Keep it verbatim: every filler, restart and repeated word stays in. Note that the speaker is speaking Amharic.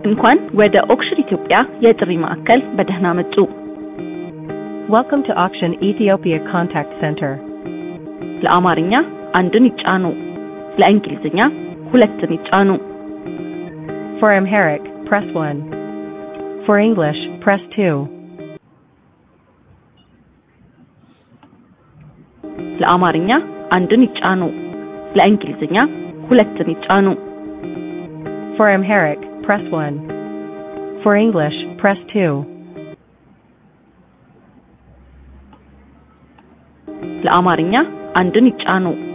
እንኳን ወደ ኦክሽን ኢትዮጵያ የጥሪ ማዕከል በደህና መጡ። Welcome to Auction Ethiopia Contact Center. ለአማርኛ አንድን ይጫኑ፣ ለእንግሊዝኛ ሁለትን ይጫኑ። For Amharic, press one. For English, press two. ለአማርኛ አንድን ይጫኑ፣ ለእንግሊዝኛ ሁለትን ይጫኑ። For Amharic, press one. For English, press two. ለአማርኛ አንድን ይጫኑ